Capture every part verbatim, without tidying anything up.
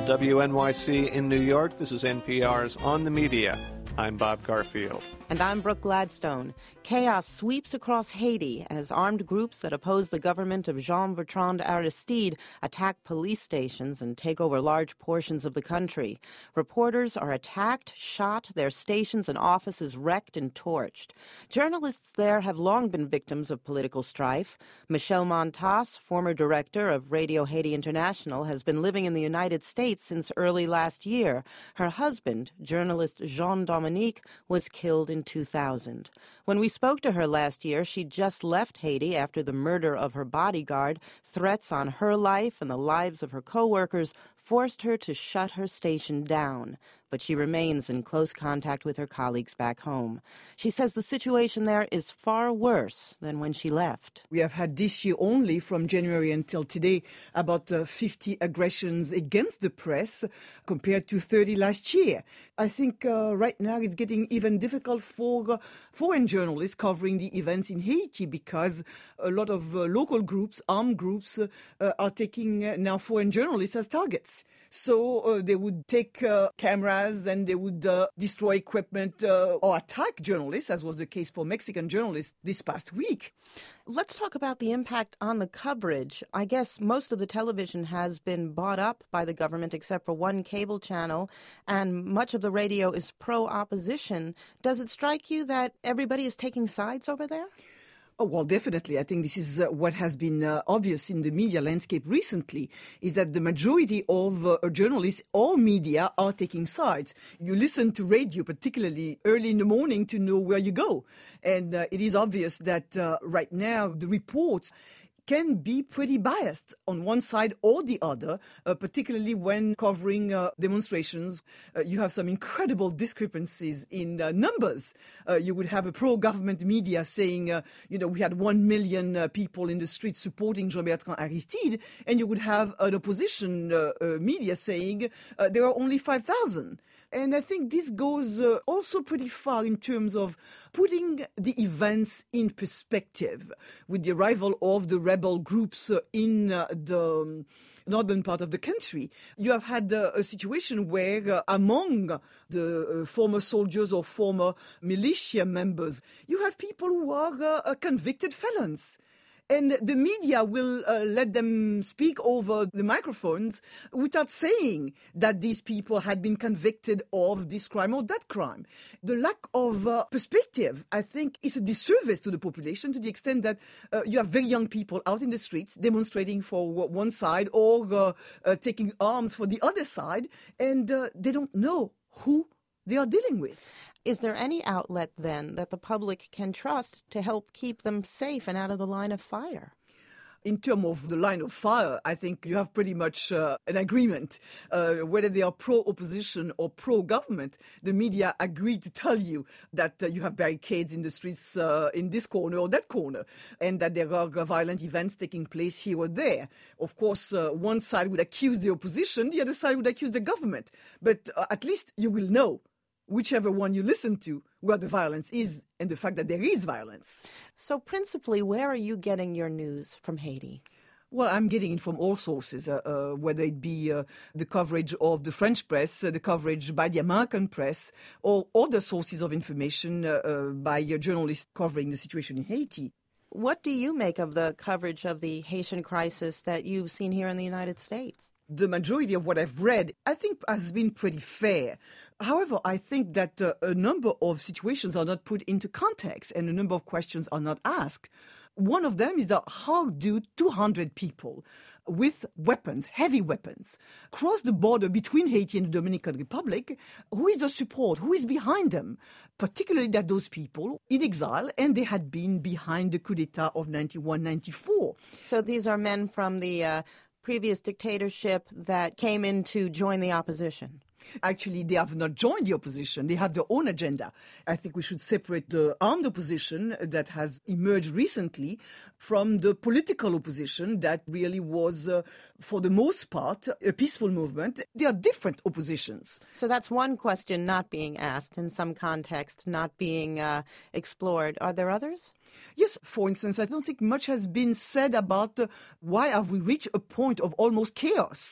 W N Y C in New York. This is N P R's On the Media. I'm Bob Garfield. And I'm Brooke Gladstone. Chaos sweeps across Haiti as armed groups that oppose the government of Jean-Bertrand Aristide attack police stations and take over large portions of the country. Reporters are attacked, shot, their stations and offices wrecked and torched. Journalists there have long been victims of political strife. Michelle Montas, former director of Radio Haiti International, has been living in the United States since early last year. Her husband, journalist Jean Dominique, was killed in two thousand. When we spoke to her last year, she'd just left Haiti after the murder of her bodyguard. Threats on her life and the lives of her co-workers forced her to shut her station down. But she remains in close contact with her colleagues back home. She says the situation there is far worse than when she left. We have had this year only, from January until today, about uh, fifty aggressions against the press compared to thirty last year. I think uh, right now it's getting even difficult for uh, foreign journalists covering the events in Haiti because a lot of uh, local groups, armed groups, uh, uh, are taking uh, now foreign journalists as targets. So uh, they would take uh, cameras and they would uh, destroy equipment uh, or attack journalists, as was the case for Mexican journalists this past week. Let's talk about the impact on the coverage. I guess most of the television has been bought up by the government except for one cable channel, and much of the radio is pro-opposition. Does it strike you that everybody is taking sides over there? Oh, well, definitely. I think this is uh, what has been uh, obvious in the media landscape recently, is that the majority of uh, journalists or media are taking sides. You listen to radio, particularly early in the morning, to know where you go. And uh, it is obvious that uh, right now the reports can be pretty biased on one side or the other, uh, particularly when covering uh, demonstrations. Uh, you have some incredible discrepancies in uh, numbers. Uh, you would have a pro-government media saying, uh, you know, we had one million uh, people in the streets supporting Jean-Bertrand Aristide, and you would have an opposition uh, uh, media saying uh, there are only five thousand. And I think this goes uh, also pretty far in terms of putting the events in perspective with the arrival of the rebel groups uh, in uh, the um, northern part of the country. You have had uh, a situation where uh, among the uh, former soldiers or former militia members, you have people who are uh, convicted felons. And the media will uh, let them speak over the microphones without saying that these people had been convicted of this crime or that crime. The lack of uh, perspective, I think, is a disservice to the population to the extent that uh, you have very young people out in the streets demonstrating for one side or uh, uh, taking arms for the other side, and uh, they don't know who they are dealing with. Is there any outlet, then, that the public can trust to help keep them safe and out of the line of fire? In terms of the line of fire, I think you have pretty much uh, an agreement. Uh, whether they are pro-opposition or pro-government, the media agree to tell you that uh, you have barricades in the streets uh, in this corner or that corner, and that there are uh, violent events taking place here or there. Of course, uh, one side would accuse the opposition, the other side would accuse the government. But uh, at least you will know, whichever one you listen to, where the violence is and the fact that there is violence. So principally, where are you getting your news from Haiti? Well, I'm getting it from all sources, uh, uh, whether it be uh, the coverage of the French press, uh, the coverage by the American press, or other sources of information uh, uh, by uh, journalists covering the situation in Haiti. What do you make of the coverage of the Haitian crisis that you've seen here in the United States? The majority of what I've read, I think, has been pretty fair. However, I think that uh, a number of situations are not put into context and a number of questions are not asked. One of them is that how do two hundred people with weapons, heavy weapons, cross the border between Haiti and the Dominican Republic? Who is the support? Who is behind them? Particularly that those people in exile, and they had been behind the coup d'etat of ninety-one ninety-four. So these are men from the uh, previous dictatorship that came in to join the opposition. Actually, they have not joined the opposition. They have their own agenda. I think we should separate the armed opposition that has emerged recently from the political opposition that really was, uh, for the most part, a peaceful movement. They are different oppositions. So that's one question not being asked in some context, not being uh, explored. Are there others? Yes, for instance, I don't think much has been said about uh, why have we reached a point of almost chaos.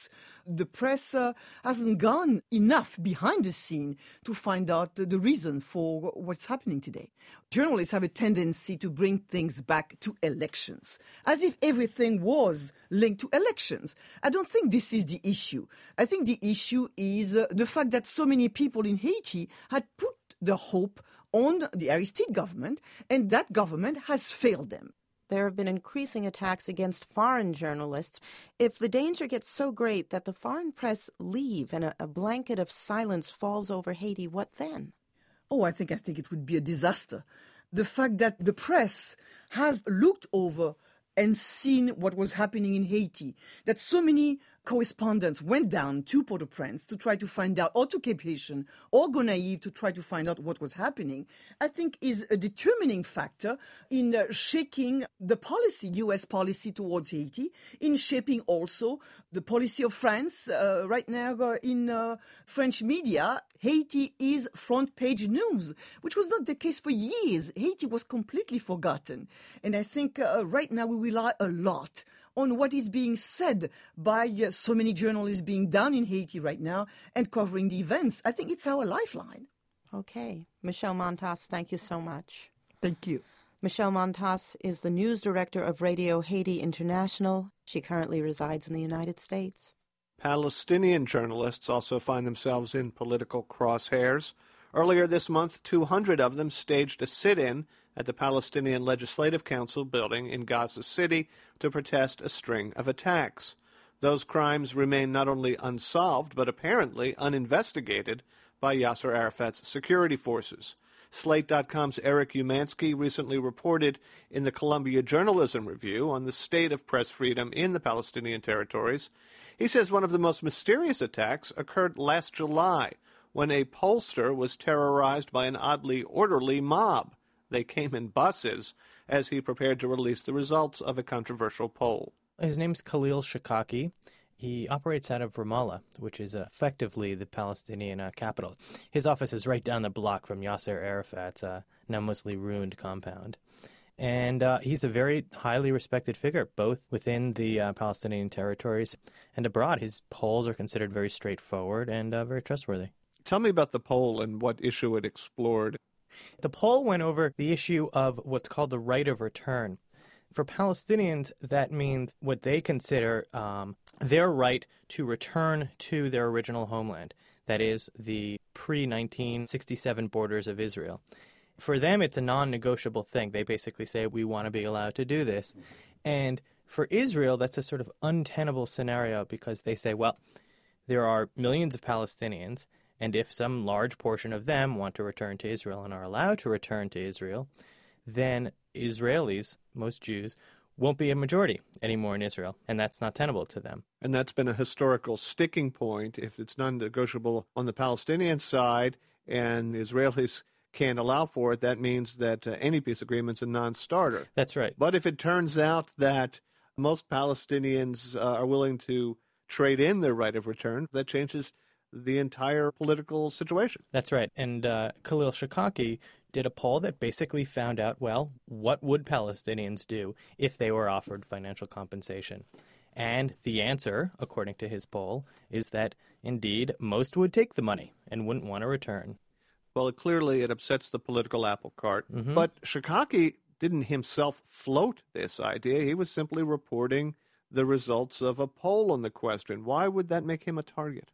the press uh, hasn't gone enough behind the scene to find out the, the reason for what's happening today. Journalists have a tendency to bring things back to elections, as if everything was linked to elections. I don't think this is the issue. I think the issue is uh, the fact that so many people in Haiti had put the hope on the Aristide government, and that government has failed them. There have been increasing attacks against foreign journalists. If the danger gets so great that the foreign press leave and a, a blanket of silence falls over Haiti, what then? Oh, I think I think it would be a disaster. The fact that the press has looked over and seen what was happening in Haiti, that so many correspondents went down to Port-au-Prince to try to find out, or to Cape Haitian, or Gonaïves to try to find out what was happening, I think is a determining factor in uh, shaking the policy, U S policy towards Haiti, in shaping also the policy of France. Uh, right now uh, in uh, French media, Haiti is front page news, which was not the case for years. Haiti was completely forgotten. And I think uh, right now we rely a lot on what is being said by uh, so many journalists being down in Haiti right now and covering the events. I think it's our lifeline. Okay. Michelle Montas, thank you so much. Thank you. Michelle Montas is the news director of Radio Haiti International. She currently resides in the United States. Palestinian journalists also find themselves in political crosshairs. Earlier this month, two hundred of them staged a sit-in at the Palestinian Legislative Council building in Gaza City to protest a string of attacks. Those crimes remain not only unsolved, but apparently uninvestigated by Yasser Arafat's security forces. Slate dot com's Eric Umansky recently reported in the Columbia Journalism Review on the state of press freedom in the Palestinian territories. He says one of the most mysterious attacks occurred last July, when a pollster was terrorized by an oddly orderly mob. They came in buses as he prepared to release the results of a controversial poll. His name's Khalil Shikaki. He operates out of Ramallah, which is effectively the Palestinian uh, capital. His office is right down the block from Yasser Arafat's uh, now mostly ruined compound. And uh, he's a very highly respected figure, both within the uh, Palestinian territories and abroad. His polls are considered very straightforward and uh, very trustworthy. Tell me about the poll and what issue it explored. The poll went over the issue of what's called the right of return. For Palestinians, that means what they consider um, their right to return to their original homeland, that is, the pre nineteen sixty-seven borders of Israel. For them, it's a non-negotiable thing. They basically say, we want to be allowed to do this. And for Israel, that's a sort of untenable scenario because they say, well, there are millions of Palestinians, and if some large portion of them want to return to Israel and are allowed to return to Israel, then Israelis, most Jews, won't be a majority anymore in Israel, and that's not tenable to them. And that's been a historical sticking point. If it's non-negotiable on the Palestinian side and the Israelis can't allow for it, that means that uh, any peace agreement's a non-starter. That's right. But if it turns out that most Palestinians uh, are willing to trade in their right of return, that changes the entire political situation. That's right. And uh, Khalil Shikaki did a poll that basically found out, well, what would Palestinians do if they were offered financial compensation? And the answer, according to his poll, is that, indeed, most would take the money and wouldn't want to return. Well, clearly it upsets the political apple cart. Mm-hmm. But Shikaki didn't himself float this idea. He was simply reporting the results of a poll on the question. Why would that make him a target?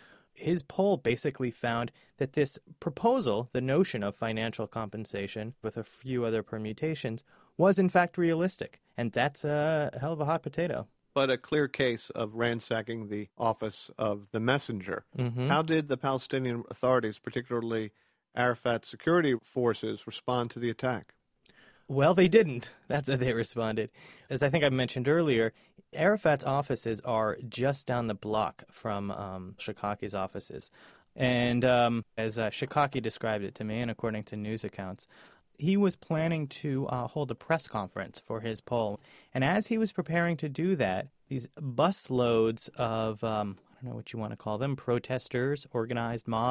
His poll basically found that this proposal, the notion of financial compensation with a few other permutations, was in fact realistic. And that's a hell of a hot potato. But a clear case of ransacking the office of the messenger. Mm-hmm. How did the Palestinian authorities, particularly Arafat's security forces, respond to the attack? Well, they didn't. That's how they responded. As I think I mentioned earlier, Arafat's offices are just down the block from um, Shikaki's offices. And um, as uh, Shikaki described it to me, and according to news accounts, he was planning to uh, hold a press conference for his poll. And as he was preparing to do that, these busloads of, um, I don't know what you want to call them, protesters, organized mob,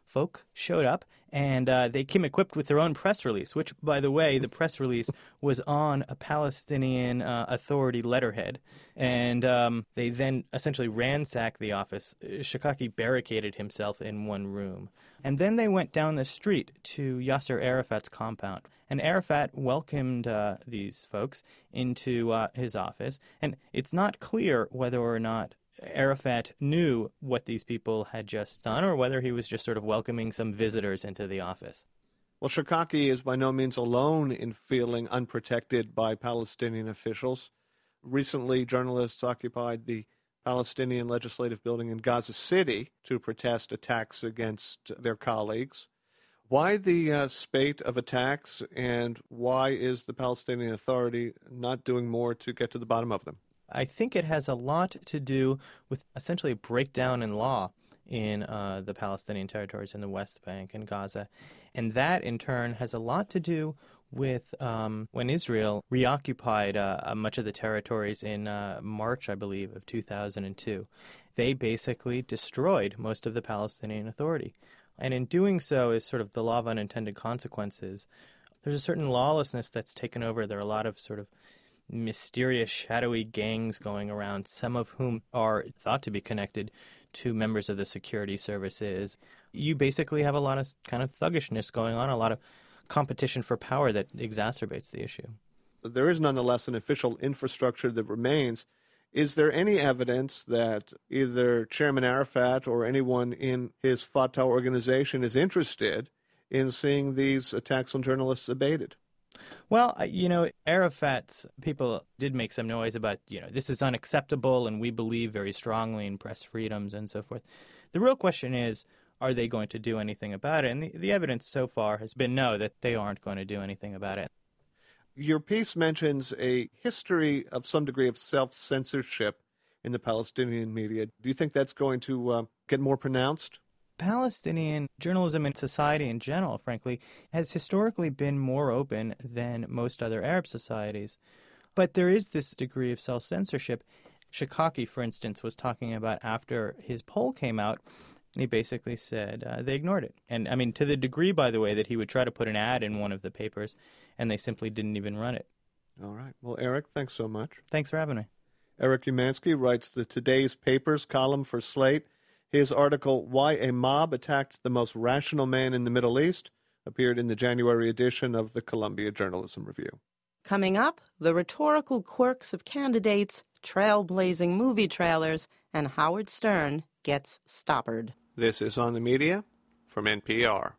folk showed up, and uh, they came equipped with their own press release, which, by the way, the press release was on a Palestinian uh, Authority letterhead. And um, they then essentially ransacked the office. Shikaki barricaded himself in one room. And then they went down the street to Yasser Arafat's compound. And Arafat welcomed uh, these folks into uh, his office. And it's not clear whether or not Arafat knew what these people had just done or whether he was just sort of welcoming some visitors into the office. Well, Shikaki is by no means alone in feeling unprotected by Palestinian officials. Recently, journalists occupied the Palestinian Legislative Building in Gaza City to protest attacks against their colleagues. Why the uh, spate of attacks, and why is the Palestinian Authority not doing more to get to the bottom of them? I think it has a lot to do with essentially a breakdown in law in uh, the Palestinian territories in the West Bank and Gaza. And that, in turn, has a lot to do with um, when Israel reoccupied uh, much of the territories in uh, March, I believe, of two thousand two. They basically destroyed most of the Palestinian Authority. And in doing so is sort of the law of unintended consequences. There's a certain lawlessness that's taken over. There are a lot of sort of mysterious, shadowy gangs going around, some of whom are thought to be connected to members of the security services. You basically have a lot of kind of thuggishness going on, a lot of competition for power that exacerbates the issue. There is nonetheless an official infrastructure that remains. Is there any evidence that either Chairman Arafat or anyone in his Fatah organization is interested in seeing these attacks on journalists abated? Well, you know, Arafat's people did make some noise about, you know, this is unacceptable and we believe very strongly in press freedoms and so forth. The real question is, are they going to do anything about it? And the, the evidence so far has been no, that they aren't going to do anything about it. Your piece mentions a history of some degree of self-censorship in the Palestinian media. Do you think that's going to uh, get more pronounced? Palestinian journalism and society in general, frankly, has historically been more open than most other Arab societies. But there is this degree of self-censorship. Shikaki, for instance, was talking about after his poll came out, and he basically said uh, they ignored it. And, I mean, to the degree, by the way, that he would try to put an ad in one of the papers, and they simply didn't even run it. All right. Well, Eric, thanks so much. Thanks for having me. Eric Umansky writes the Today's Papers column for Slate. His article, Why a Mob Attacked the Most Rational Man in the Middle East, appeared in the January edition of the Columbia Journalism Review. Coming up, the rhetorical quirks of candidates, trailblazing movie trailers, and Howard Stern gets stoppered. This is On the Media from N P R.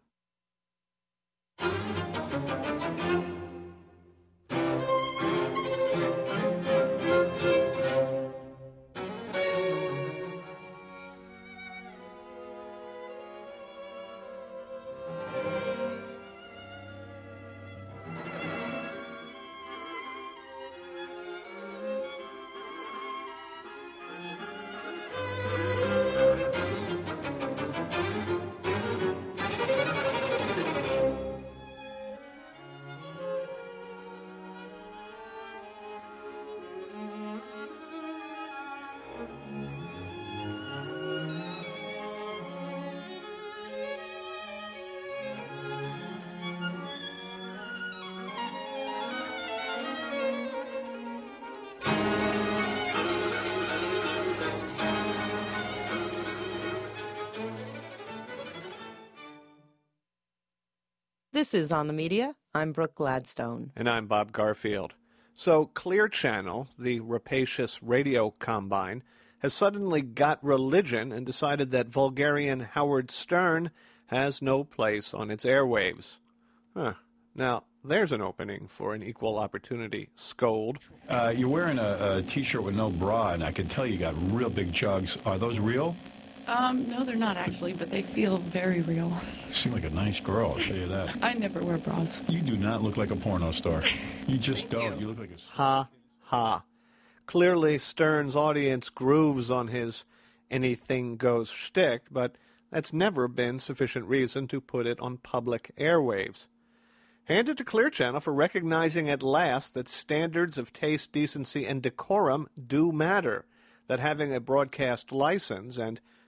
This is On the Media. I'm Brooke Gladstone. And I'm Bob Garfield. So Clear Channel, the rapacious radio combine, has suddenly got religion and decided that vulgarian Howard Stern has no place on its airwaves. Huh. Now, there's an opening for an equal opportunity scold. Uh, you're wearing a, a T-shirt with no bra, and I can tell you got real big chugs. Are those real? Um, no, they're not actually, but they feel very real. You seem like a nice girl, I'll tell you that. I never wear bras. You do not look like a porno star. You just don't. You. you look like a... Ha, ha. Clearly, Stern's audience grooves on his anything goes shtick, but that's never been sufficient reason to put it on public airwaves. Hand it to Clear Channel for recognizing at last that standards of taste, decency, and decorum do matter, that having a broadcast license and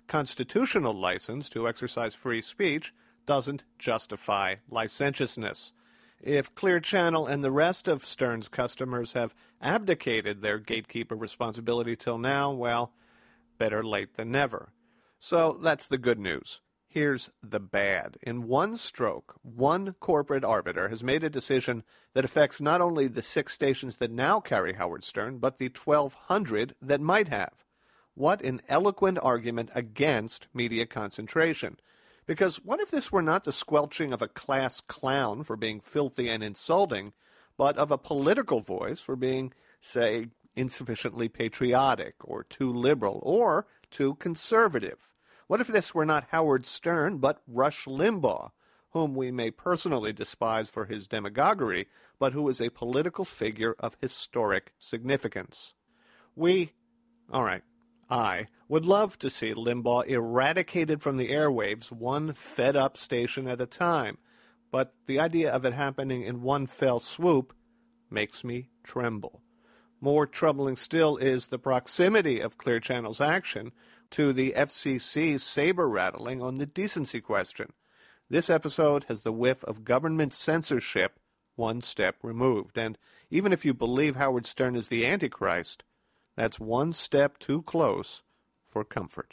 constitutional license to exercise free speech doesn't justify licentiousness. If Clear Channel and the rest of Stern's customers have abdicated their gatekeeper responsibility till now, well, better late than never. So that's the good news. Here's the bad. In one stroke, one corporate arbiter has made a decision that affects not only the six stations that now carry Howard Stern, but the twelve hundred that might have. What an eloquent argument against media concentration. Because what if this were not the squelching of a class clown for being filthy and insulting, but of a political voice for being, say, insufficiently patriotic, or too liberal, or too conservative? What if this were not Howard Stern, but Rush Limbaugh, whom we may personally despise for his demagoguery, but who is a political figure of historic significance? We, all right, I, would love to see Limbaugh eradicated from the airwaves, one fed-up station at a time. But the idea of it happening in one fell swoop makes me tremble. More troubling still is the proximity of Clear Channel's action to the F C C's saber-rattling on the decency question. This episode has the whiff of government censorship one step removed. And even if you believe Howard Stern is the Antichrist, that's one step too close for comfort.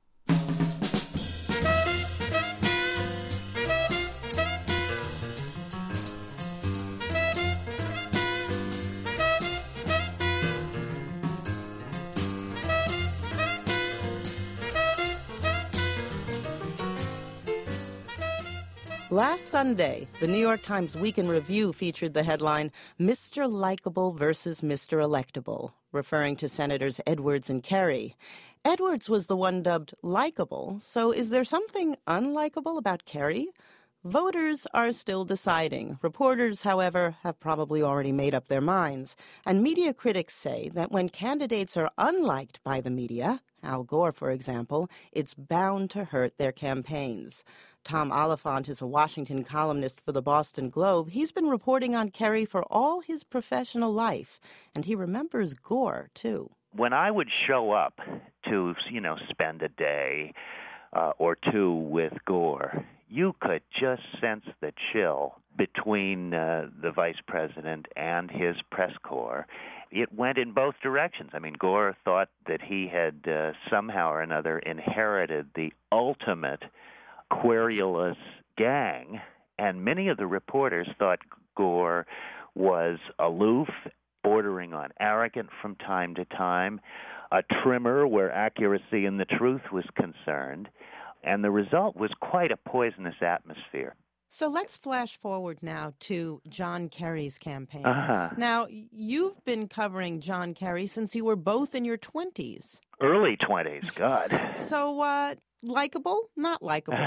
Last Sunday, the New York Times Week in Review featured the headline, Mister Likeable versus Mister Electable, referring to Senators Edwards and Kerry. Edwards was the one dubbed likable, so is there something unlikable about Kerry? Voters are still deciding. Reporters, however, have probably already made up their minds. And media critics say that when candidates are unliked by the media, Al Gore, for example, it's bound to hurt their campaigns. Tom Oliphant is a Washington columnist for the Boston Globe. He's been reporting on Kerry for all his professional life, and he remembers Gore, too. When I would show up to, you know, spend a day uh, or two with Gore, you could just sense the chill between uh, the vice president and his press corps. It went in both directions. I mean, Gore thought that he had uh, somehow or another inherited the ultimate querulous gang, and many of the reporters thought Gore was aloof, bordering on arrogant from time to time, a trimmer where accuracy and the truth was concerned, and the result was quite a poisonous atmosphere. So let's flash forward now to John Kerry's campaign. Uh-huh. Now, you've been covering John Kerry since you were both in your twenties. Early twenties, God. So, uh, likable? Not likable.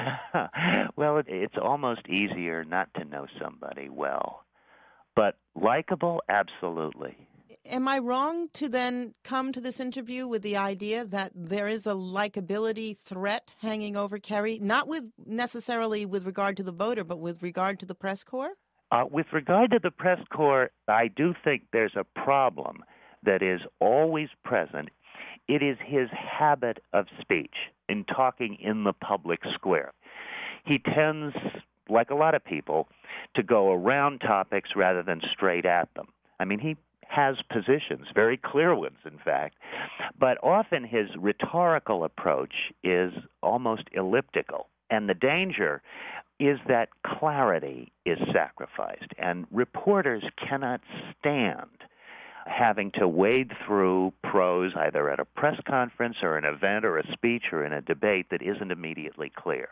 Well, it, it's almost easier not to know somebody well. But likable, absolutely. Am I wrong to then come to this interview with the idea that there is a likability threat hanging over Kerry, not with necessarily with regard to the voter, but with regard to the press corps? Uh, with regard to the press corps, I do think there's a problem that is always present. It is his habit of speech in talking in the public square. He tends, like a lot of people, to go around topics rather than straight at them. I mean, he has positions, very clear ones, in fact, but often his rhetorical approach is almost elliptical. And the danger is that clarity is sacrificed, and reporters cannot stand having to wade through prose either at a press conference or an event or a speech or in a debate that isn't immediately clear.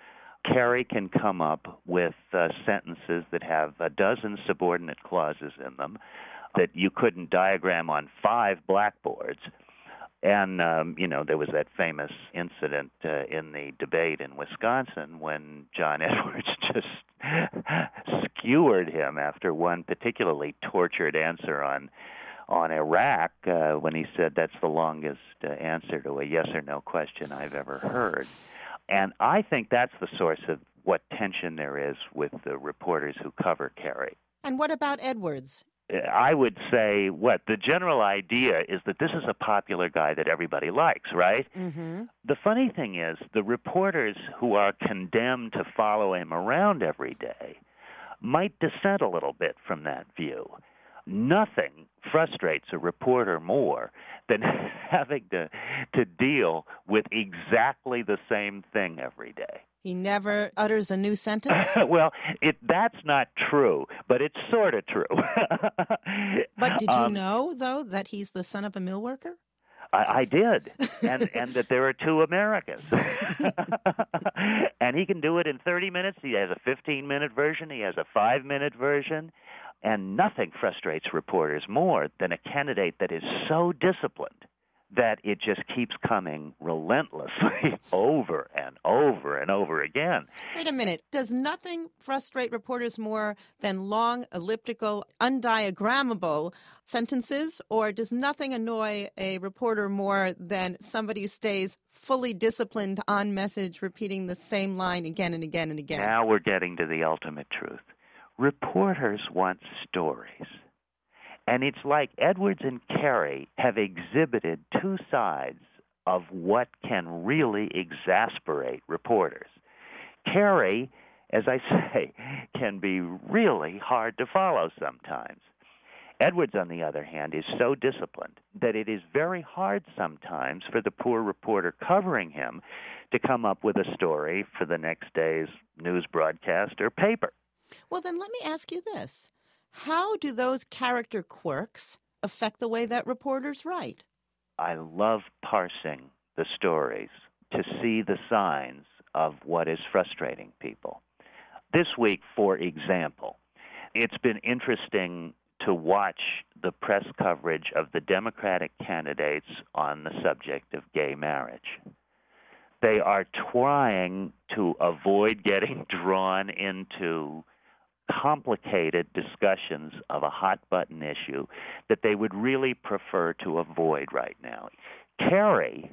Kerry can come up with uh, sentences that have a dozen subordinate clauses in them that you couldn't diagram on five blackboards. And, um, you know, there was that famous incident uh, in the debate in Wisconsin when John Edwards just skewered him after one particularly tortured answer on on Iraq uh, when he said that's the longest uh, answer to a yes or no question I've ever heard. And I think that's the source of what tension there is with the reporters who cover Kerry. And what about Edwards? I would say, what, the general idea is that this is a popular guy that everybody likes, right? Mm-hmm. The funny thing is, the reporters who are condemned to follow him around every day might dissent a little bit from that view. Nothing frustrates a reporter more than having to to deal with exactly the same thing every day. He never utters a new sentence? Well, it that's not true, but it's sort of true. But did you um, know, though, that he's the son of a mill worker? I, I did, and and that there are two Americas. And he can do it in thirty minutes. He has a fifteen-minute version. He has a five-minute version. And nothing frustrates reporters more than a candidate that is so disciplined that it just keeps coming relentlessly over and over and over again. Wait a minute. Does nothing frustrate reporters more than long, elliptical, undiagrammable sentences? Or does nothing annoy a reporter more than somebody who stays fully disciplined on message, repeating the same line again and again and again? Now we're getting to the ultimate truth. Reporters want stories. And it's like Edwards and Carey have exhibited two sides of what can really exasperate reporters. Carey, as I say, can be really hard to follow sometimes. Edwards, on the other hand, is so disciplined that it is very hard sometimes for the poor reporter covering him to come up with a story for the next day's news broadcast or paper. Well, then let me ask you this. How do those character quirks affect the way that reporters write? I love parsing the stories to see the signs of what is frustrating people. This week, for example, it's been interesting to watch the press coverage of the Democratic candidates on the subject of gay marriage. They are trying to avoid getting drawn into complicated discussions of a hot-button issue that they would really prefer to avoid right now. Carey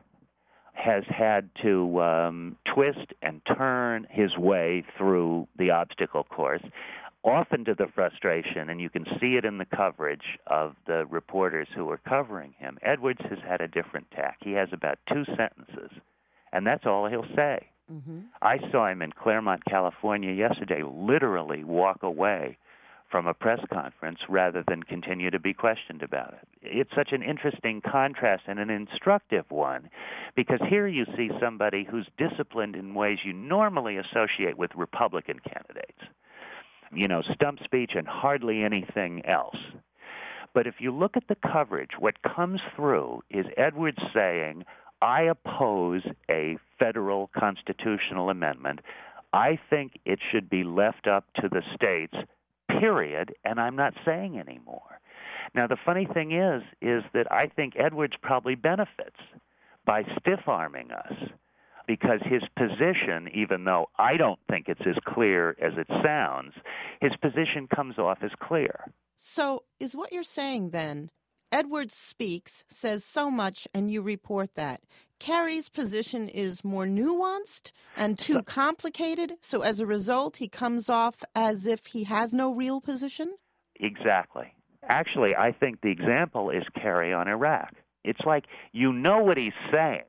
has had to um, twist and turn his way through the obstacle course, often to the frustration, and you can see it in the coverage of the reporters who are covering him. Edwards has had a different tack. He has about two sentences, and that's all he'll say. Mm-hmm. I saw him in Claremont, California yesterday literally walk away from a press conference rather than continue to be questioned about it. It's such an interesting contrast and an instructive one, because here you see somebody who's disciplined in ways you normally associate with Republican candidates. You know, stump speech and hardly anything else. But if you look at the coverage, what comes through is Edwards saying, I oppose a federal constitutional amendment. I think it should be left up to the states, period, and I'm not saying anymore. Now, the funny thing is, is that I think Edwards probably benefits by stiff-arming us, because his position, even though I don't think it's as clear as it sounds, his position comes off as clear. So is what you're saying then, Edwards speaks, says so much, and you report that. Carey's position is more nuanced and too complicated, so as a result, he comes off as if he has no real position? Exactly. Actually, I think the example is Carey on Iraq. It's like you know what he's saying,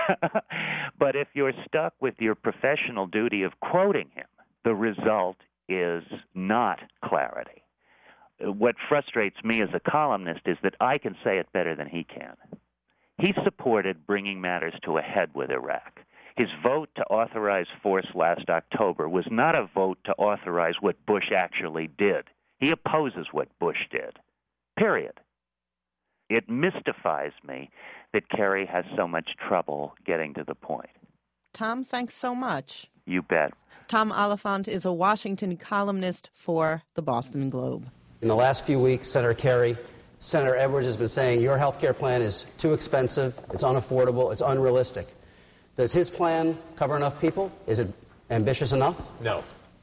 but if you're stuck with your professional duty of quoting him, the result is not clarity. What frustrates me as a columnist is that I can say it better than he can. He supported bringing matters to a head with Iraq. His vote to authorize force last October was not a vote to authorize what Bush actually did. He opposes what Bush did, period. It mystifies me that Carey has so much trouble getting to the point. Tom, thanks so much. You bet. Tom Oliphant is a Washington columnist for the Boston Globe. In the last few weeks, Senator Carey, Senator Edwards has been saying your health care plan is too expensive, it's unaffordable, it's unrealistic. Does his plan cover enough people? Is it ambitious enough? No.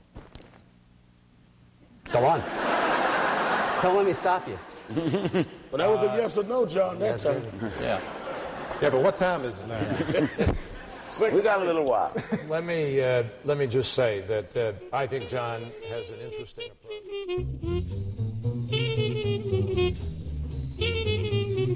Go on. Don't let me stop you. Well, that was a yes or no, John, that time. Yeah. Yeah, but what time is it now? We got a little while. Let me, uh, let me just say that uh, I think John has an interesting approach.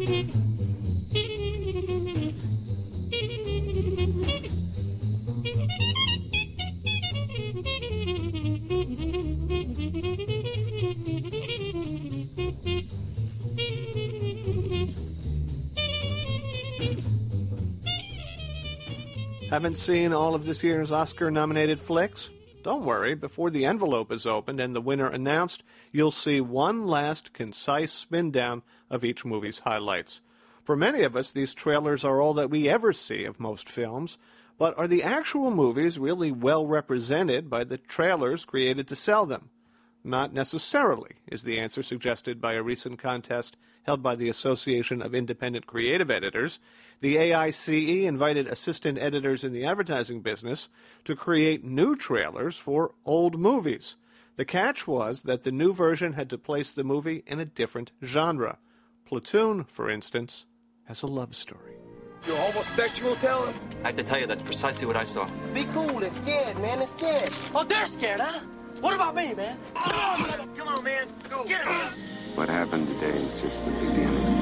Haven't seen all of this year's Oscar-nominated flicks? Don't worry, before the envelope is opened and the winner announced, you'll see one last concise spin-down of each movie's highlights. For many of us, these trailers are all that we ever see of most films, but are the actual movies really well represented by the trailers created to sell them? Not necessarily, is the answer suggested by a recent contest held by the Association of Independent Creative Editors. The A I C E invited assistant editors in the advertising business to create new trailers for old movies. The catch was that the new version had to place the movie in a different genre. Platoon, for instance, has a love story. You're homosexual, Kellen? I have to tell you, that's precisely what I saw. Be cool, it's scared, man, it's scared. Oh, they're scared, huh? What about me, man? Come on, man. Go. Get him. What happened today is just the beginning.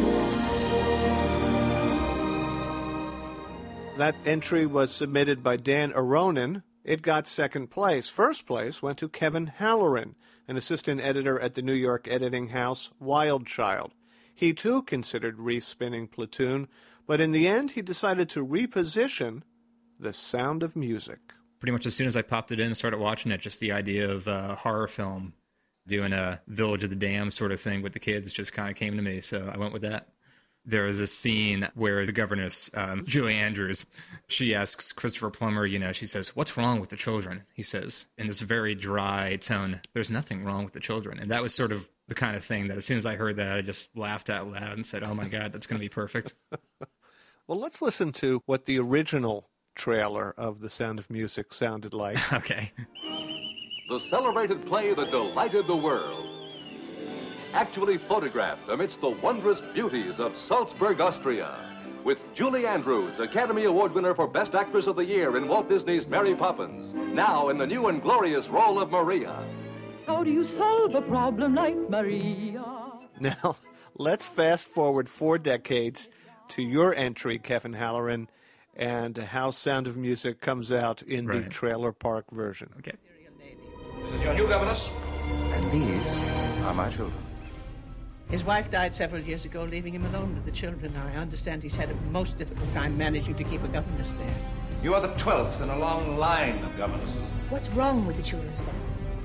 That entry was submitted by Dan Aronin. It got second place. First place went to Kevin Halloran, an assistant editor at the New York editing house Wild Child. He, too, considered respinning Platoon, but in the end he decided to reposition The Sound of Music. Pretty much as soon as I popped it in and started watching it, just the idea of a horror film doing a Village of the Damned sort of thing with the kids just kind of came to me, so I went with that. There is a scene where the governess, um, Julie Andrews, she asks Christopher Plummer, you know, she says, "What's wrong with the children?" He says, in this very dry tone, "There's nothing wrong with the children." And that was sort of the kind of thing that as soon as I heard that, I just laughed out loud and said, oh my God, that's going to be perfect. Well, let's listen to what the original trailer of The Sound of Music sounded like. Okay. The celebrated play that delighted the world. Actually photographed amidst the wondrous beauties of Salzburg, Austria, with Julie Andrews, Academy Award winner for Best Actress of the Year in Walt Disney's Mary Poppins, now in the new and glorious role of Maria. How do you solve a problem like Maria? Now, let's fast forward four decades to your entry, Kevin Halloran, and how Sound of Music comes out in right. the trailer park version. Okay. This is your new governess. And these are my children. His wife died several years ago, leaving him alone with the children. I understand he's had a most difficult time managing to keep a governess there. You are the twelfth in a long line of governesses. What's wrong with the children, sir?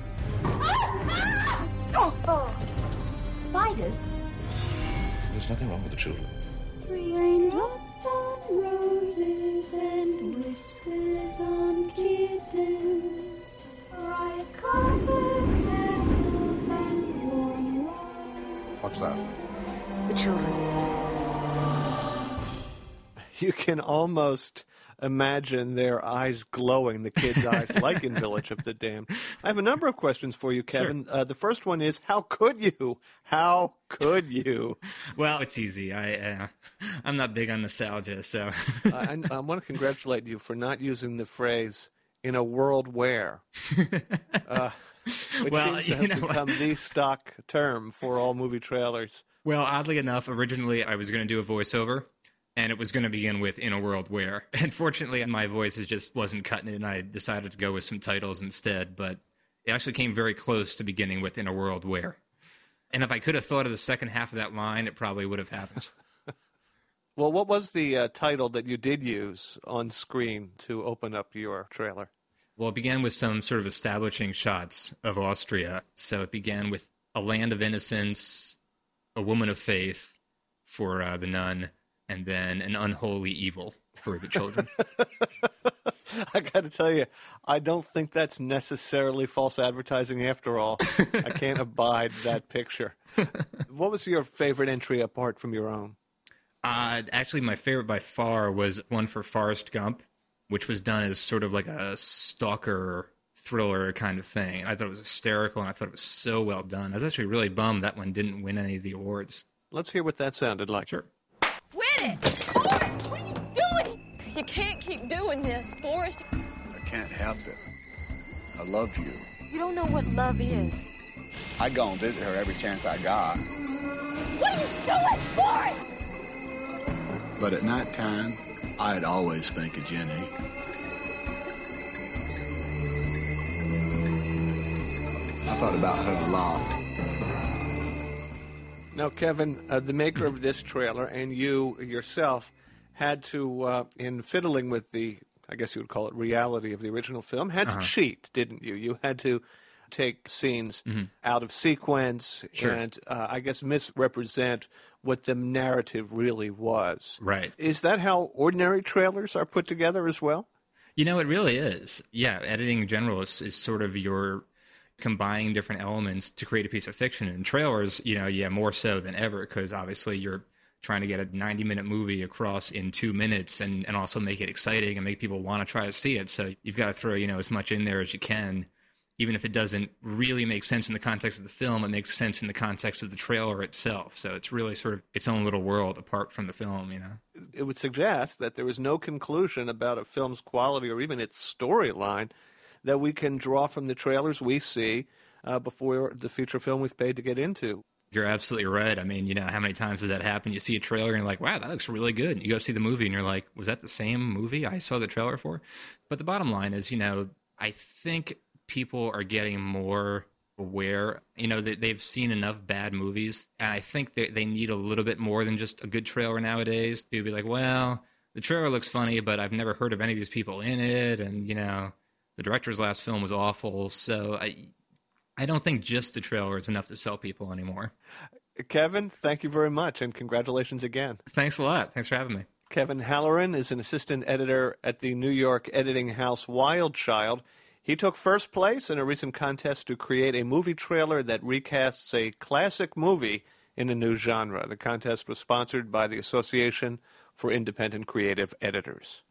Ah! Ah! Oh, oh. Spiders? There's nothing wrong with the children. Three raindrops on roses and whiskers on kittens. Bright carpet candles and warm wine. What's that? The children. You can almost imagine their eyes glowing, the kids' eyes, like in Village of the Damned. I have a number of questions for you, Kevin. Sure. Uh, the first one is, how could you? How could you? Well, it's easy. I, uh, I'm not big on nostalgia, so... I, I want to congratulate you for not using the phrase, "in a world where," uh, which well, seems to have you know, become the stock term for all movie trailers. Well, oddly enough, originally I was going to do a voiceover, and it was going to begin with "in a world where." Unfortunately, my voice is just wasn't cutting it, and I decided to go with some titles instead, but it actually came very close to beginning with "in a world where." And if I could have thought of the second half of that line, it probably would have happened. Well, what was the uh, title that you did use on screen to open up your trailer? Well, it began with some sort of establishing shots of Austria. So it began with a land of innocence, a woman of faith for uh, the nun, and then an unholy evil for the children. I got to tell you, I don't think that's necessarily false advertising after all. I can't abide that picture. What was your favorite entry apart from your own? Uh, actually, my favorite by far was one for Forrest Gump, which was done as sort of like a stalker thriller kind of thing. I thought it was hysterical, and I thought it was so well done. I was actually really bummed that one didn't win any of the awards. Let's hear what that sounded like. Sure. Quit it! Forrest, what are you doing? You can't keep doing this, Forrest. I can't help it. I love you. You don't know what love is. I go and visit her every chance I got. What are you doing, Forrest? But at nighttime, I'd always think of Jenny. I thought about her a lot. Now, Kevin, uh, the maker of this trailer and you yourself had to, uh, in fiddling with the, I guess you would call it reality of the original film, had Uh-huh. to cheat, didn't you? You had to take scenes Mhm. out of sequence Sure. and, uh, I guess, misrepresent what the narrative really was. Right. Is that how ordinary trailers are put together as well? You know, it really is. Yeah, editing in general is, is sort of your combining different elements to create a piece of fiction. And trailers, you know, yeah, more so than ever, because obviously you're trying to get a ninety-minute movie across in two minutes and, and also make it exciting and make people want to try to see it. So you've got to throw, you know, as much in there as you can. Even if it doesn't really make sense in the context of the film, it makes sense in the context of the trailer itself. So it's really sort of its own little world apart from the film, you know. It would suggest that there is no conclusion about a film's quality or even its storyline that we can draw from the trailers we see uh, before the feature film we've paid to get into. You're absolutely right. I mean, you know, how many times does that happen? You see a trailer and you're like, wow, that looks really good. And you go see the movie and you're like, was that the same movie I saw the trailer for? But the bottom line is, you know, I think people are getting more aware. You know, they, they've seen enough bad movies, and I think they, they need a little bit more than just a good trailer nowadays to be like, well, the trailer looks funny, but I've never heard of any of these people in it, and, you know, the director's last film was awful, so I, I don't think just the trailer is enough to sell people anymore. Kevin, thank you very much, and congratulations again. Thanks a lot. Thanks for having me. Kevin Halloran is an assistant editor at the New York editing house Wild Child. He took first place in a recent contest to create a movie trailer that recasts a classic movie in a new genre. The contest was sponsored by the Association for Independent Creative Editors.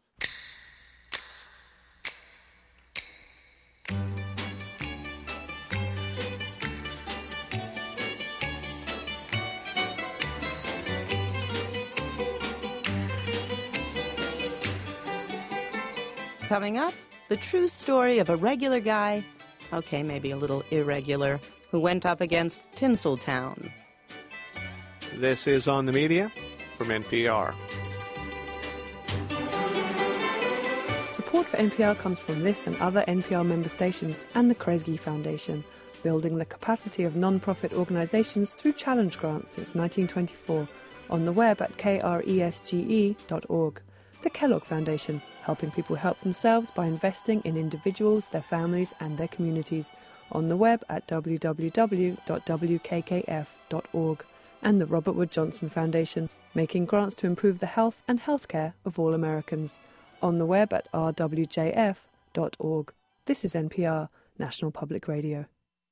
Coming up, the true story of a regular guy, okay, maybe a little irregular, who went up against Tinseltown. This is On the Media from N P R. Support for N P R comes from this and other N P R member stations and the Kresge Foundation, building the capacity of non-profit organizations through challenge grants since nineteen twenty-four, on the web at kresge dot org. The Kellogg Foundation, helping people help themselves by investing in individuals, their families, and their communities, on the web at w w w dot w k k f dot org. And the Robert Wood Johnson Foundation, making grants to improve the health and healthcare of all Americans, on the web at r w j f dot org. This is N P R, National Public Radio.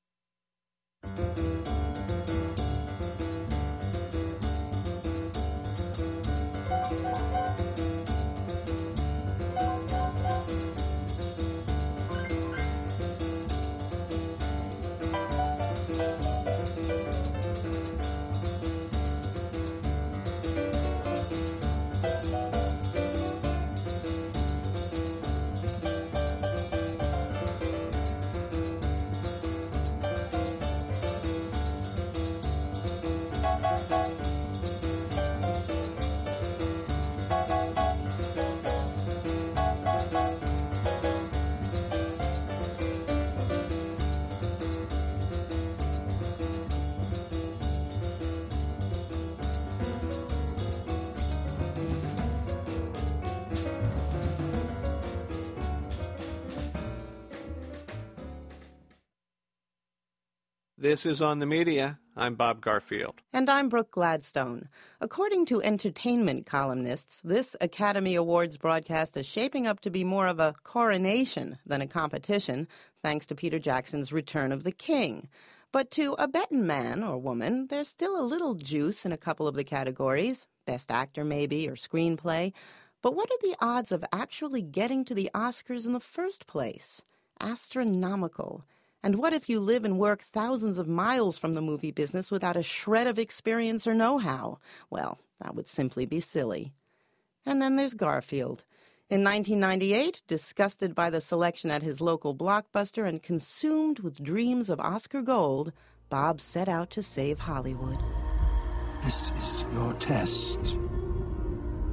This is On the Media. I'm Bob Garfield. And I'm Brooke Gladstone. According to entertainment columnists, this Academy Awards broadcast is shaping up to be more of a coronation than a competition, thanks to Peter Jackson's Return of the King. But to a betting man or woman, there's still a little juice in a couple of the categories, Best Actor maybe, or Screenplay. But what are the odds of actually getting to the Oscars in the first place? Astronomical. And what if you live and work thousands of miles from the movie business without a shred of experience or know-how? Well, that would simply be silly. And then there's Garfield. In nineteen ninety-eight, disgusted by the selection at his local Blockbuster and consumed with dreams of Oscar gold, Bob set out to save Hollywood. This is your test.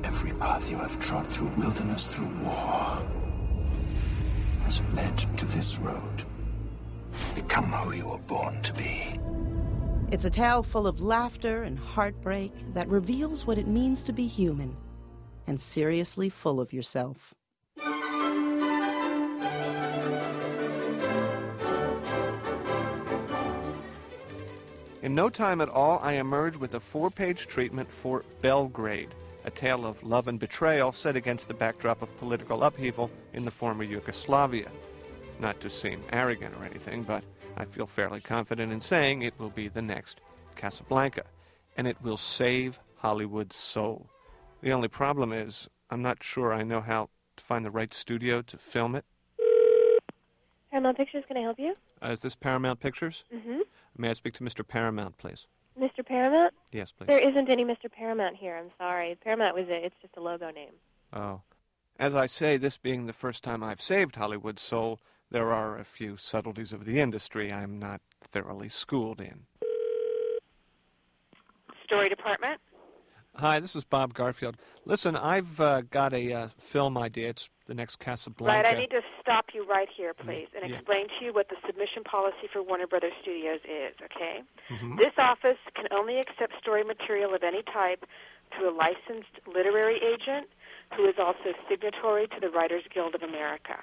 Every path you have trod through wilderness, through war, has led to this road. Become who you were born to be. It's a tale full of laughter and heartbreak that reveals what it means to be human and seriously full of yourself. In no time at all, I emerge with a four-page treatment for Belgrade, a tale of love and betrayal set against the backdrop of political upheaval in the former Yugoslavia. Not to seem arrogant or anything, but I feel fairly confident in saying it will be the next Casablanca, and it will save Hollywood's soul. The only problem is, I'm not sure I know how to find the right studio to film it. Paramount Pictures, can I help you? Uh, is this Paramount Pictures? Mm-hmm. May I speak to Mister Paramount, please? Mister Paramount? Yes, please. There isn't any Mister Paramount here, I'm sorry. Paramount was a, it's just a logo name. Oh. As I say, this being the first time I've saved Hollywood's soul, there are a few subtleties of the industry I'm not thoroughly schooled in. Story department? Hi, this is Bob Garfield. Listen, I've uh, got a uh, film idea. It's the next Casablanca. Right, I need to stop you right here, please, and Yeah. explain to you what the submission policy for Warner Brothers Studios is, okay? Mhm. This office can only accept story material of any type through a licensed literary agent who is also signatory to the Writers Guild of America.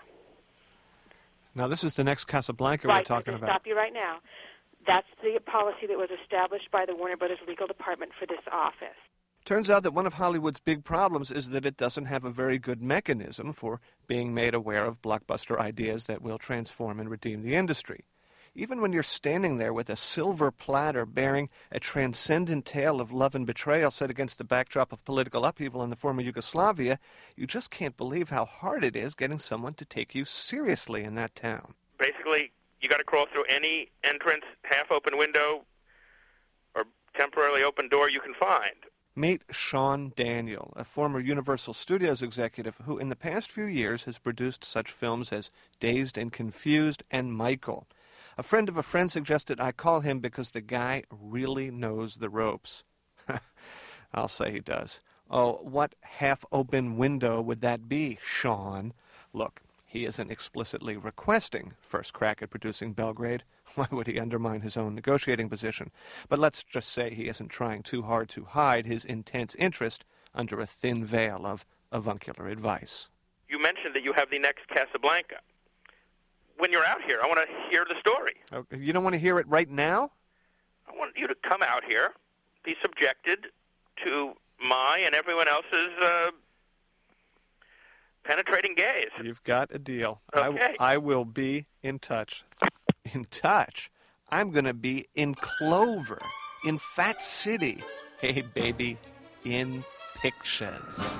Now, this is the next Casablanca right, we're talking I can about. stop you right now. That's the policy that was established by the Warner Brothers legal department for this office. Turns out that one of Hollywood's big problems is that it doesn't have a very good mechanism for being made aware of blockbuster ideas that will transform and redeem the industry. Even when you're standing there with a silver platter bearing a transcendent tale of love and betrayal set against the backdrop of political upheaval in the former Yugoslavia, you just can't believe how hard it is getting someone to take you seriously in that town. Basically, you got to crawl through any entrance, half-open window, or temporarily open door you can find. Meet Sean Daniel, a former Universal Studios executive who in the past few years has produced such films as Dazed and Confused and Michael. A friend of a friend suggested I call him because the guy really knows the ropes. I'll say he does. Oh, what half-open window would that be, Sean? Look, he isn't explicitly requesting first crack at producing Belgrade. Why would he undermine his own negotiating position? But let's just say he isn't trying too hard to hide his intense interest under a thin veil of avuncular advice. You mentioned that you have the next Casablanca. When you're out here, I want to hear the story. Oh, you don't want to hear it right now? I want you to come out here, be subjected to my and everyone else's uh, penetrating gaze. You've got a deal. Okay. I, I will be in touch. In touch? I'm going to be in Clover, in Fat City. Hey, baby, in pictures.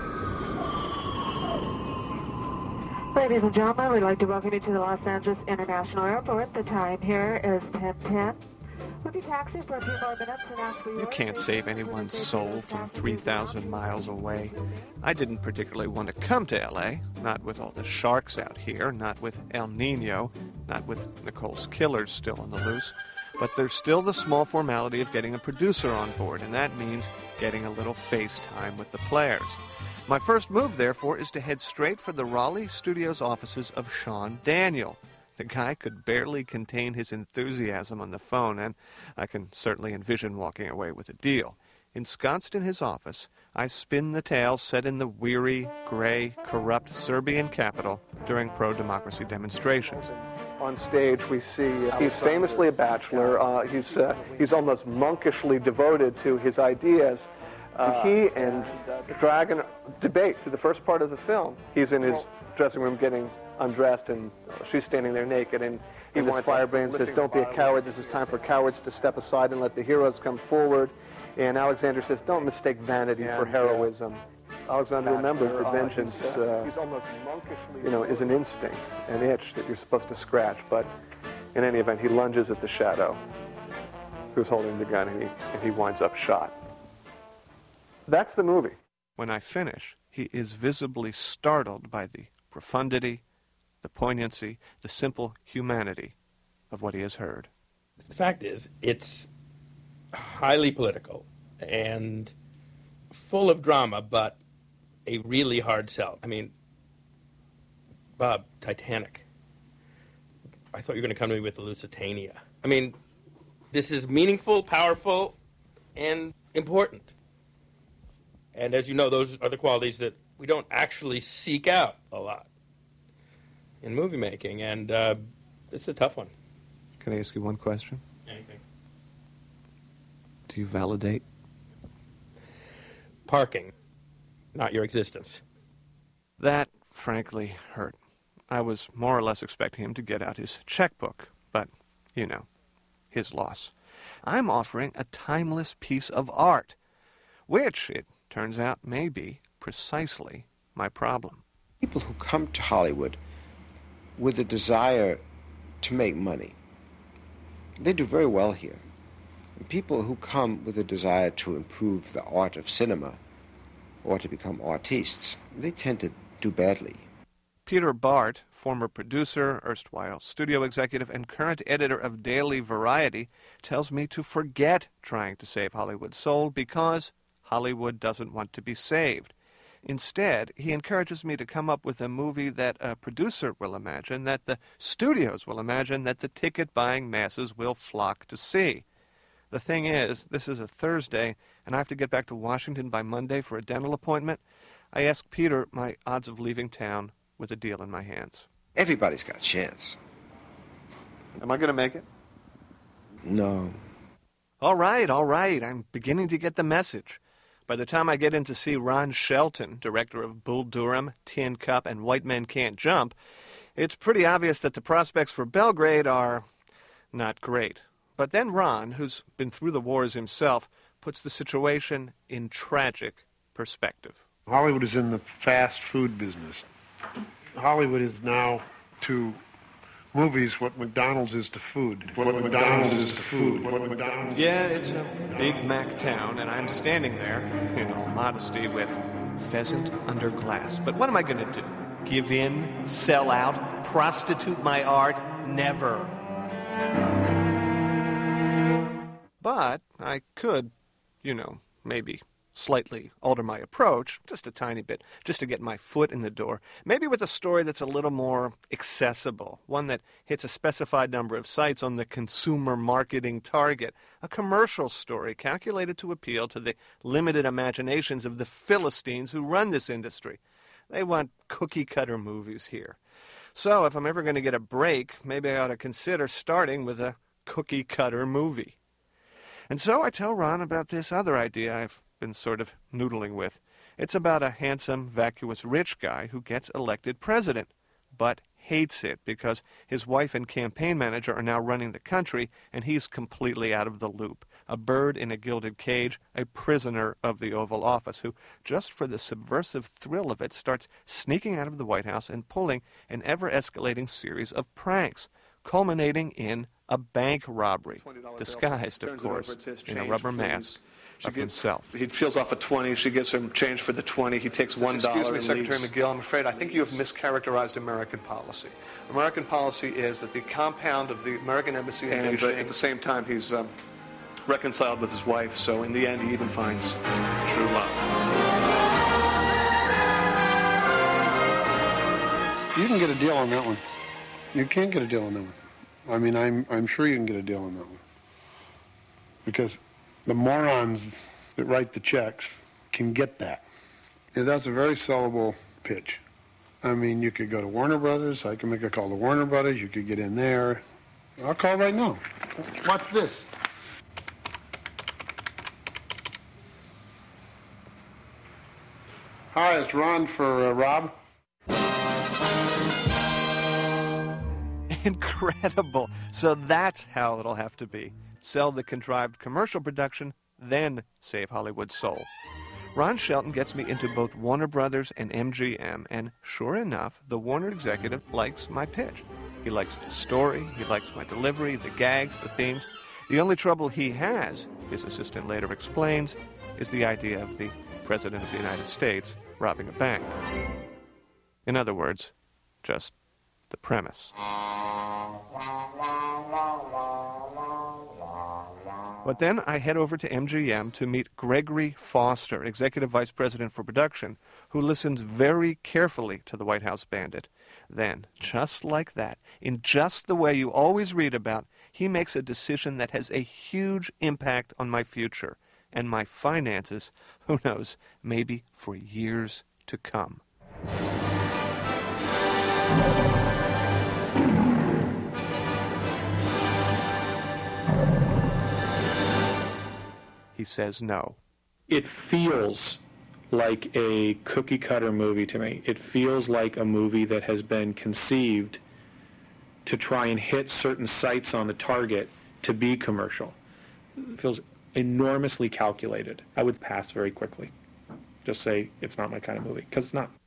Ladies and gentlemen, we'd like to welcome you to the Los Angeles International Airport. The time here is ten ten. We'll be taxiing for a few more minutes and ask you... You can't save anyone's soul from three thousand miles away. I didn't particularly want to come to L A, not with all the sharks out here, not with El Nino, not with Nicole's killers still on the loose. But there's still the small formality of getting a producer on board, and that means getting a little face time with the players. My first move, therefore, is to head straight for the Raleigh Studios offices of Sean Daniel. The guy could barely contain his enthusiasm on the phone, and I can certainly envision walking away with a deal. Ensconced in his office, I spin the tale set in the weary, gray, corrupt Serbian capital during pro-democracy demonstrations. On stage, we see uh, he's famously a bachelor. Uh, he's uh, he's almost monkishly devoted to his ideas. Uh, he and Dragon debate through the first part of the film. He's in his dressing room getting undressed, and she's standing there naked, and he this firebrand says, "Don't be a coward. This is time for cowards to step aside and let the heroes come forward." And Alexander says, "Don't mistake vanity yeah, for heroism." Yeah. Alexander remembers that vengeance, uh, you know, is an instinct, an itch that you're supposed to scratch. But in any event, he lunges at the shadow who's holding the gun, and he, and he winds up shot. That's the movie. When I finish, he is visibly startled by the profundity, the poignancy, the simple humanity of what he has heard. The fact is, it's highly political and full of drama, but a really hard sell. I mean, Bob, Titanic. I thought you were going to come to me with the Lusitania. I mean, this is meaningful, powerful, and important. And as you know, those are the qualities that we don't actually seek out a lot in movie making. And uh, this is a tough one. Can I ask you one question? Anything. Do you validate? Parking, not your existence. That, frankly, hurt. I was more or less expecting him to get out his checkbook, but, you know, his loss. I'm offering a timeless piece of art, which, it turns out, may be precisely my problem. People who come to Hollywood with a desire to make money, they do very well here. And people who come with a desire to improve the art of cinema or to become artistes, they tend to do badly. Peter Bart, former producer, erstwhile studio executive, and current editor of Daily Variety, tells me to forget trying to save Hollywood's soul because Hollywood doesn't want to be saved. Instead, he encourages me to come up with a movie that a producer will imagine, that the studios will imagine, that the ticket-buying masses will flock to see. The thing is, this is a Thursday, and I have to get back to Washington by Monday for a dental appointment. I asked Peter my odds of leaving town with a deal in my hands. Everybody's got a chance. Am I going to make it? No. All right, all right. I'm beginning to get the message. By the time I get in to see Ron Shelton, director of Bull Durham, Tin Cup, and White Men Can't Jump, it's pretty obvious that the prospects for Belgrade are not great. But then Ron, who's been through the wars himself, puts the situation in tragic perspective. Hollywood is in the fast food business. Hollywood is now to movies what McDonald's is to food. What, what McDonald's is to food. What McDonald's Yeah, it's a Big Mac town, and I'm standing there, in all modesty, with pheasant under glass. But what am I going to do? Give in? Sell out? Prostitute my art? Never. But I could, you know, maybe slightly alter my approach, just a tiny bit, just to get my foot in the door. Maybe with a story that's a little more accessible, one that hits a specified number of sites on the consumer marketing target, a commercial story calculated to appeal to the limited imaginations of the Philistines who run this industry. They want cookie-cutter movies here. So if I'm ever going to get a break, maybe I ought to consider starting with a cookie-cutter movie. And so I tell Ron about this other idea I've been sort of noodling with. It's about a handsome, vacuous, rich guy who gets elected president, but hates it because his wife and campaign manager are now running the country, and he's completely out of the loop. A bird in a gilded cage, a prisoner of the Oval Office, who, just for the subversive thrill of it, starts sneaking out of the White House and pulling an ever-escalating series of pranks, culminating in a bank robbery, disguised, of course, in a rubber mask of himself. He peels off a twenty. She gives him change for the twenty. He takes one dollar. Excuse me, Secretary McGill. I'm afraid I think you have mischaracterized American policy. American policy is that the compound of the American embassy in Beijing, and at the same time, he's um, reconciled with his wife. So in the end, he even finds true love. You can get a deal on that one. You can get a deal on that one. I mean, I'm I'm sure you can get a deal on that one. Because the morons that write the checks can get that. Yeah, that's a very sellable pitch. I mean, you could go to Warner Brothers. I can make a call to Warner Brothers. You could get in there. I'll call right now. What's this? Hi, it's Ron for uh, Rob. Incredible. So that's how it'll have to be. Sell the contrived commercial production, then save Hollywood's soul. Ron Shelton gets me into both Warner Brothers and M G M, and sure enough, the Warner executive likes my pitch. He likes the story, he likes my delivery, the gags, the themes. The only trouble he has, his assistant later explains, is the idea of the President of the United States robbing a bank. In other words, just the premise. But then I head over to M G M to meet Gregory Foster, Executive Vice President for Production, who listens very carefully to the White House Bandit. Then, just like that, in just the way you always read about, he makes a decision that has a huge impact on my future and my finances, who knows, maybe for years to come. He says no. It feels like a cookie-cutter movie to me. It feels like a movie that has been conceived to try and hit certain sites on the target to be commercial. It feels enormously calculated. I would pass very quickly. Just say it's not my kind of movie, because it's not.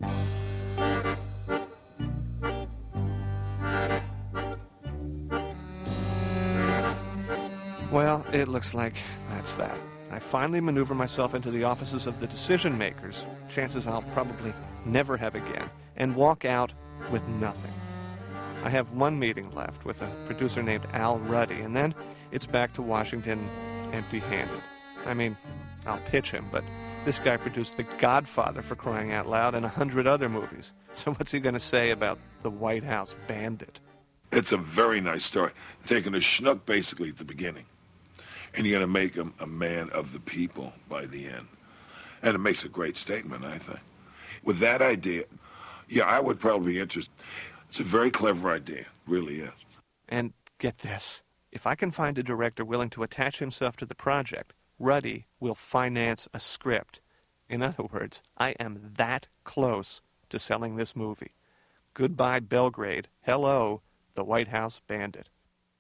Well, it looks like that's that. I finally maneuver myself into the offices of the decision makers, chances I'll probably never have again, and walk out with nothing. I have one meeting left with a producer named Al Ruddy, and then it's back to Washington empty-handed. I mean, I'll pitch him, but this guy produced The Godfather, for crying out loud, and a hundred other movies. So what's he going to say about the White House Bandit? It's a very nice story. Taking a schnook basically at the beginning, and you're going to make him a man of the people by the end. And it makes a great statement, I think. With that idea, yeah, I would probably be interested. It's a very clever idea, really is. And get this, if I can find a director willing to attach himself to the project, Ruddy will finance a script. In other words, I am that close to selling this movie. Goodbye, Belgrade. Hello, the White House Bandit.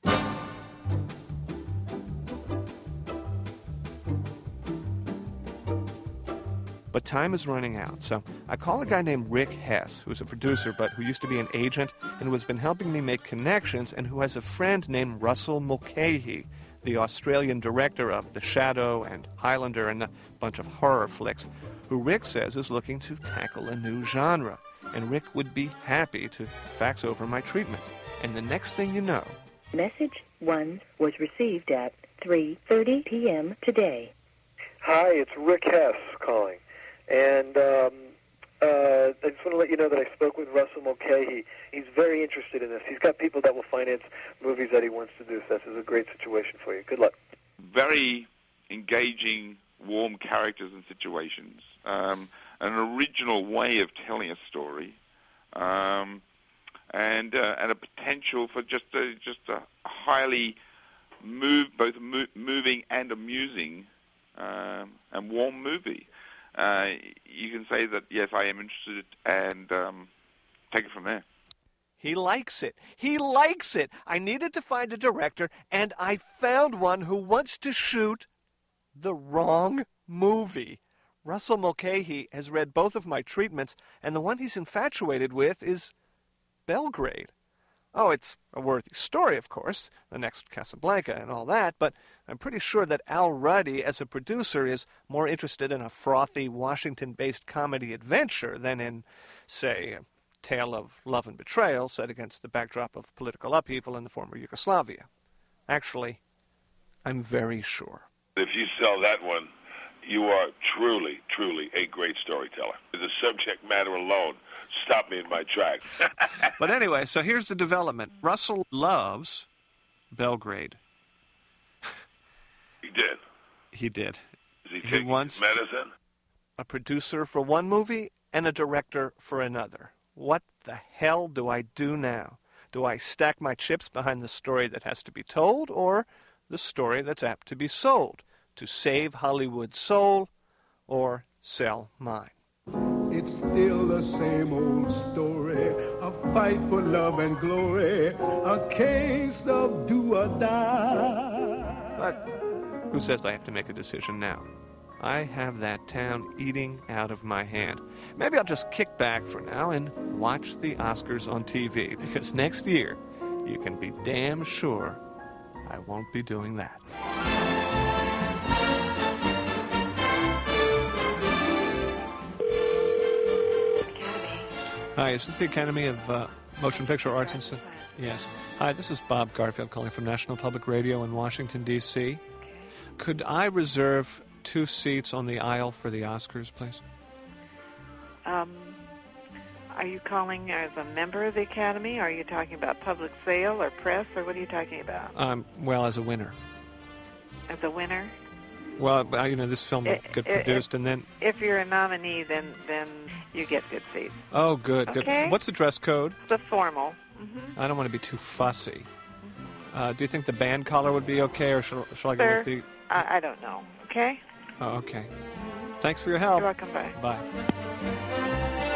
But time is running out, so I call a guy named Rick Hess, who's a producer but who used to be an agent and who has been helping me make connections, and who has a friend named Russell Mulcahy, the Australian director of The Shadow and Highlander and a bunch of horror flicks, who Rick says is looking to tackle a new genre. And Rick would be happy to fax over my treatments. And the next thing you know... Message one was received at three thirty p.m. today. Hi, it's Rick Hess calling. And um, uh, I just want to let you know that I spoke with Russell Mulcahy. He's very interested in this. He's got people that will finance movies that he wants to do, so this is a great situation for you. Good luck. Very engaging, warm characters and situations. Um, an original way of telling a story. Um, and uh, and a potential for just a, just a highly move, both mo- moving and amusing um, and warm movie. Uh, you can say that, yes, I am interested, and um, take it from there. He likes it. He likes it. I needed to find a director, and I found one who wants to shoot the wrong movie. Russell Mulcahy has read both of my treatments, and the one he's infatuated with is Belgrade. Oh, it's a worthy story, of course, the next Casablanca and all that, but I'm pretty sure that Al Ruddy, as a producer, is more interested in a frothy Washington-based comedy adventure than in, say, a tale of love and betrayal set against the backdrop of political upheaval in the former Yugoslavia. Actually, I'm very sure. If you sell that one, you are truly, truly a great storyteller. The subject matter alone stopped me in my tracks. But anyway, so here's the development. Russell loves Belgrade. He did. He did. Is he He taking wants his medicine? a producer for one movie and a director for another. What the hell do I do now? Do I stack my chips behind the story that has to be told, or the story that's apt to be sold? To save Hollywood's soul, or sell mine? It's still the same old story, a fight for love and glory, a case of do or die. But who says I have to make a decision now? I have that town eating out of my hand. Maybe I'll just kick back for now and watch the Oscars on T V, because next year, you can be damn sure I won't be doing that. Hi, is this the Academy of uh, Motion Picture Arts and... Yes. Hi, this is Bob Garfield calling from National Public Radio in Washington, D C Could I reserve two seats on the aisle for the Oscars, please? Um, are you calling as a member of the Academy? Are you talking about public sale or press, or what are you talking about? Um, well, as a winner. As a winner? Well, uh, you know, this film will It- get it- produced, and then... If you're a nominee, then then you get good seats. Oh, good, good. Okay. What's the dress code? The formal. Mm-hmm. I don't want to be too fussy. Uh, do you think the band collar would be okay, or shall, shall I go Sir, with the... I, I don't know. Okay? Oh, okay. Thanks for your help. You're welcome. Bye. Bye.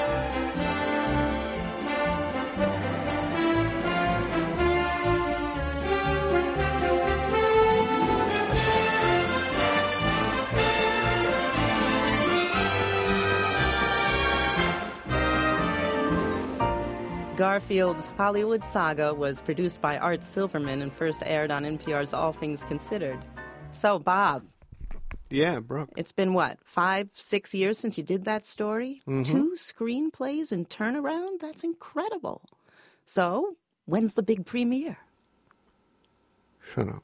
Garfield's Hollywood Saga was produced by Art Silverman and first aired on N P R's All Things Considered. So, Bob. Yeah, Brooke. It's been, what, five, six years since you did that story? Mhm. Two screenplays in turnaround? That's incredible. So, when's the big premiere? Shut up.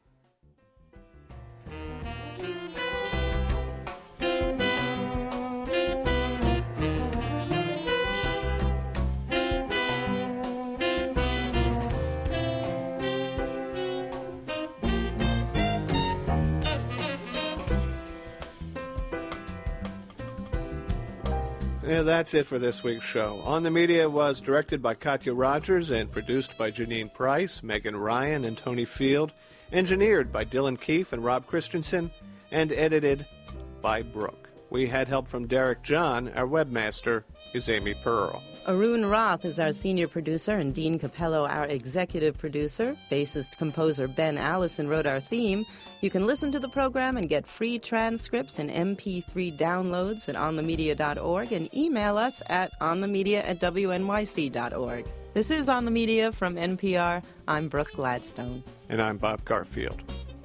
Yeah, that's it for this week's show. On the Media was directed by Katya Rogers and produced by Janine Price, Megan Ryan, and Tony Field, engineered by Dylan Keefe and Rob Christensen, and edited by Brooke. We had help from Derek John. Our webmaster is Amy Pearl. Arun Roth is our senior producer and Dean Capello our executive producer. Bassist-composer Ben Allison wrote our theme. You can listen to the program and get free transcripts and M P three downloads at on the media dot org and email us at onthemedia at w n y c dot org. This is On the Media from N P R. I'm Brooke Gladstone. And I'm Bob Garfield.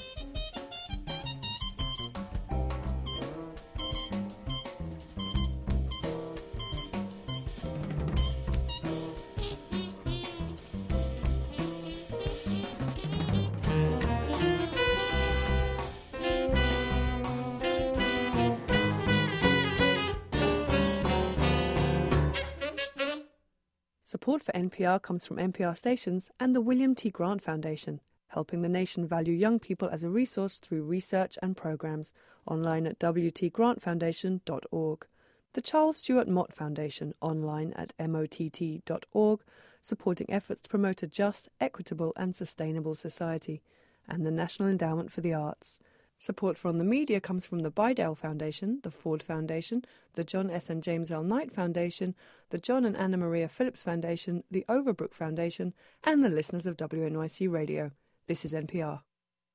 Support for N P R comes from N P R stations and the William T. Grant Foundation, helping the nation value young people as a resource through research and programs, online at w t grant foundation dot org. The Charles Stewart Mott Foundation, online at m o t t dot org, supporting efforts to promote a just, equitable and sustainable society, and the National Endowment for the Arts. Support for On the Media comes from the Bidell Foundation, the Ford Foundation, the John S. and James L. Knight Foundation, the John and Anna Maria Phillips Foundation, the Overbrook Foundation, and the listeners of W N Y C Radio. This is N P R.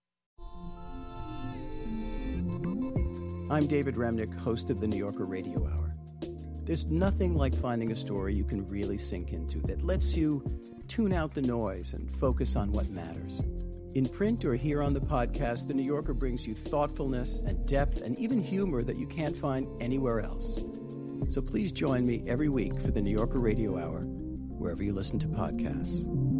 I'm David Remnick, host of the New Yorker Radio Hour. There's nothing like finding a story you can really sink into that lets you tune out the noise and focus on what matters. In print or here on the podcast, The New Yorker brings you thoughtfulness and depth and even humor that you can't find anywhere else. So please join me every week for The New Yorker Radio Hour, wherever you listen to podcasts.